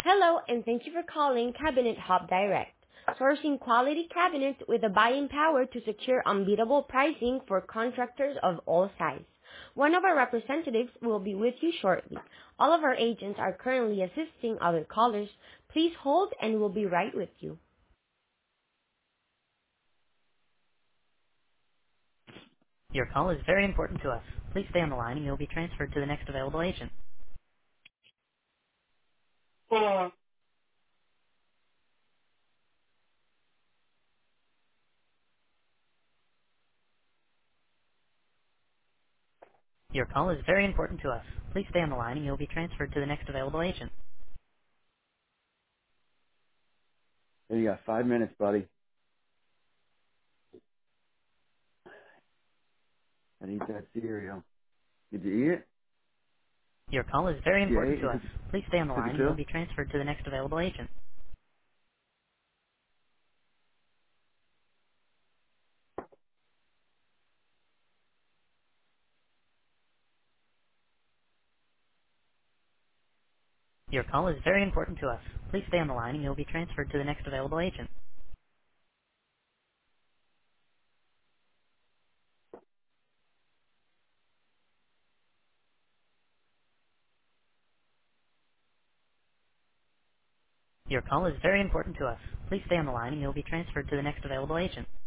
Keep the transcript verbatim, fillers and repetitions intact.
Hello, and thank you for calling Cabinet Hub Direct, sourcing quality cabinets with the buying power to secure unbeatable pricing for contractors of all sizes. One of our representatives will be with you shortly. All of our agents are currently assisting other callers. Please hold and we'll be right with you. Your call is very important to us. Please stay on the line and you'll be transferred to the next available agent. Your call is very important to us. Please stay on the line and you'll be transferred to the next available agent. Hey, you got five minutes, buddy. I need that cereal. Did you eat it? Your call is very Yeah, important you to us. took, Please stay on the took line a and you'll pill? be transferred to the next available agent. Your call is very important to us. Please stay on the line and you'll be transferred to the next available agent. Your call is very important to us. Please stay on the line and you'll be transferred to the next available agent.